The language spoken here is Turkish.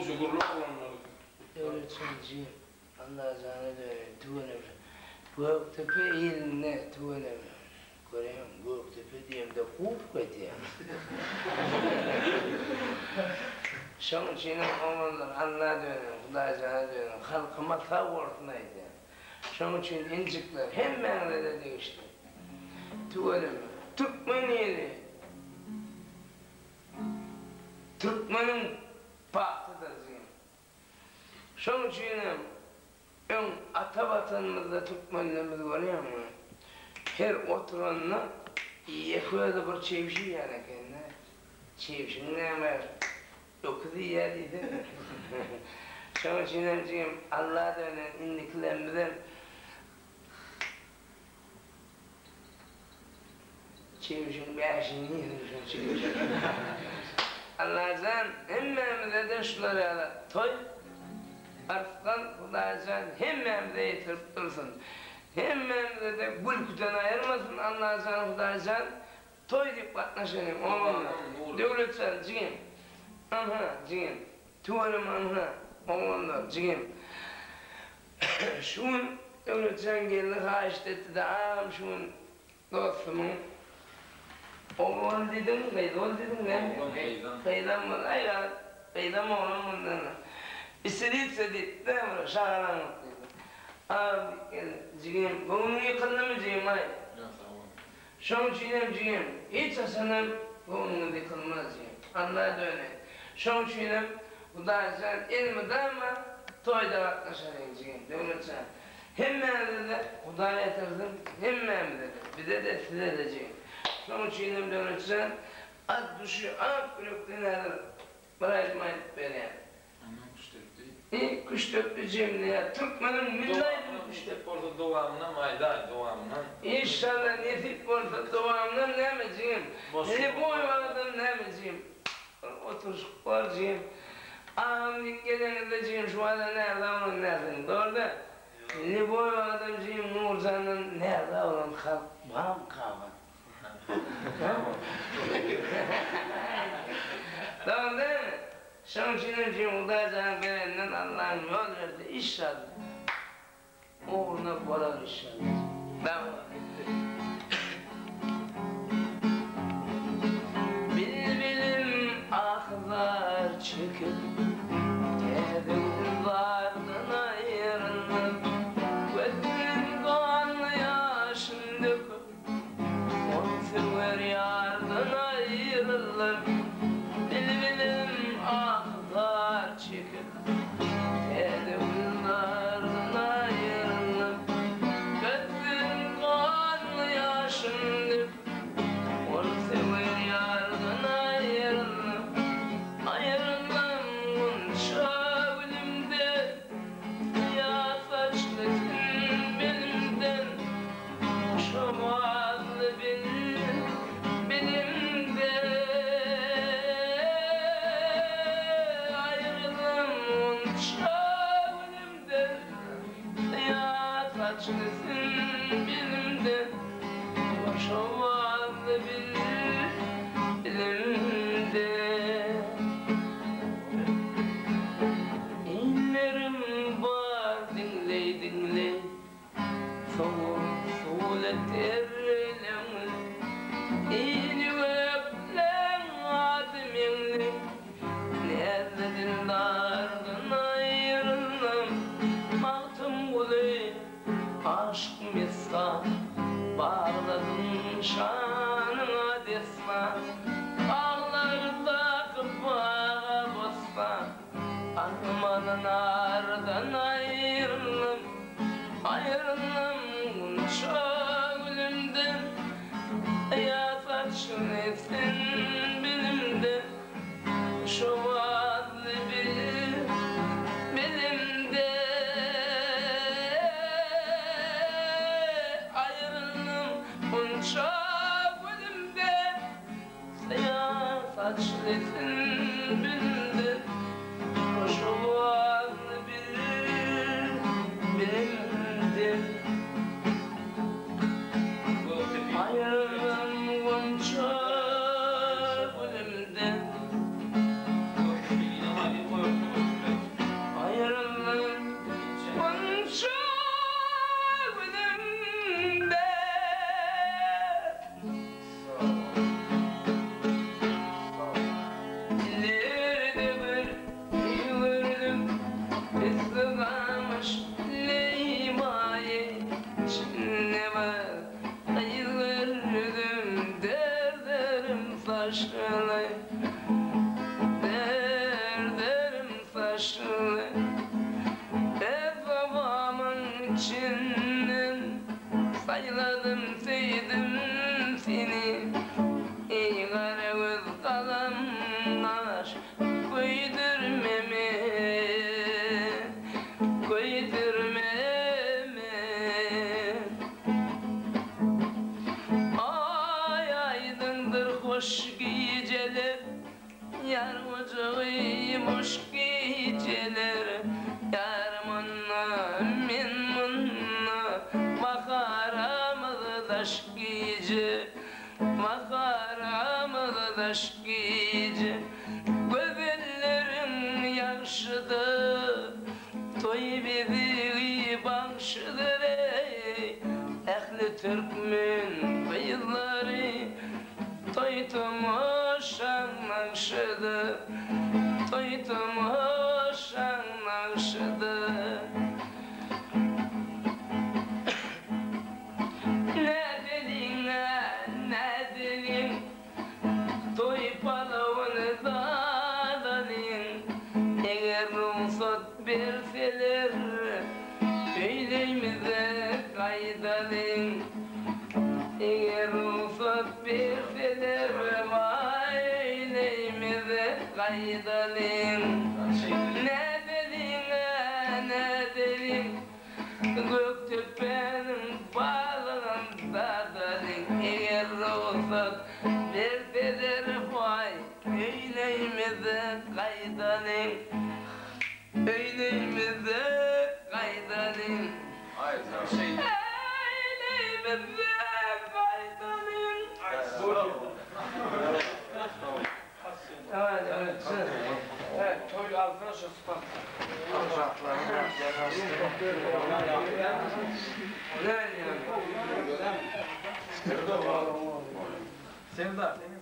şükürlü olanlar. Öğretmenci, Allah canı tüvenem. Göktepe iline tüvenem. Göreyim, Göktepe diyeyim de kup edeyim. Şunun için oğlanlar Allah dönem, Huda canı dönem, halkıma tavrına edeyim. Şunun için incikler hemen de değişti. Tüvenem, Türkmen yeri. Türkmenin baktıdır diyeyim. Şunun için ön ata vatanımızda Türkmenlerimiz görüyor mu? Her oturanla yakıya bir çevşi yani kendine. Çevşinin ne var? Okudu yerdiydi. Şunun için diyeyim Allah'a dönen indiklerimizden çevşinin beşini yedim çevşin. Allah'tan hemmemize de şunları ala. Toy Arfkan Hudacan hemmemize yetirip dursun. Hemmemize de gül kutan ayırmasın Allah'tan Hudacan. Toy deyip katlaşanım oğlumla. Devletsen cigim. Anha cigim. Tuvalım anha oğlumla cigim. Şun devletsen geldi haşt etti de ağam şun dostumun. Oğlan dedim, kaydan dedim ne? Kaydan mı? Aynen, kaydan mı oğlan bundan? İstedit, ne var? Şahane mutluydu. Abi, cigim, bunu yıkıldı mı cigim, ay? Şun çiğnem cigim, hiç asanım, bunu yıkılmaz cigim. Allah'a döne. Şun çiğnem, bu da sen ilmi ama toyda baklaşarın cigim, devletsen. Hemmemize de Huda'ya yatırdım, hemmemize de, bize de size de cigim. Şunun çiğnem dönüşsen, az düşü, az kulüpten alır, bırakma edip vereyim. Kuş döktü cemliye, Türkmen'in millaydı kuş döktü. Orada doğamına, mayday doğamına. İnşallah nesip orada doğamına ne meciyim, ne boy vardım ne meciyim. Otur var ciyim, ağamlık geleninde ciyim, şu anda nerede onun nesin, doğru da. Ne boy vardım ciyim, Nurcan'ın nerede olan halk, bağım kahve. Tamam değil mi? Şunun için Hudacan verenden Allah'ın yol verdi inşallah. Uğruna korar inşallah. Tamam. Bilbilim ahlar çekip Tevhidlardan ayrılıp Gözün doğanlı yaşın döküp Sever yardan ayrılır Bilbilim ahlar çekip Tedvillardan ayrılır Gözün kanlı yaşındır Ol sever yardan ayrılır Ayrılmam unça ölümde Ya saçlı gün belimden Şomazlı belimde ayrılım unça ölümde Ya saçlısın belimde Şomazlı belimde İnlerim var dinley dinley Soğulet erleğim İni öplen ademini Nerede dindardan ayrılım Mahtım kuli aşk miskan Bağladın şanına desman Ağlarda kıpağa bostan Armanın ardan ayrılım Ayrılım unça ölümden Ya saçın etsin bilimde Şu adlı bilimde Ayrılım unça ölümde Ya saçın etsin bilimde Şu adlı gelir yarmanna min munna makaramı daş giyici makaramı daş giyici göbellerin yaşıdı toy bizi bağışıdır ey ehli Türkmen bıyılları toytum hoşan nakşıdı toytum hoşan nakşıdı ne dedin toy palavını dadalın eğer ruhsat verseler öyleyimize kaydalın eğer ruhsat verseler öyleyimize kaydalın ne dedin Göktepe'nin bağlarında dalın eğer ruhsat verseler vay öyleyimize kaydalın öyleyimize kaydalın öyleyimize kaydalın Evet, toy altına şu sıfat. ne yani? Sevda.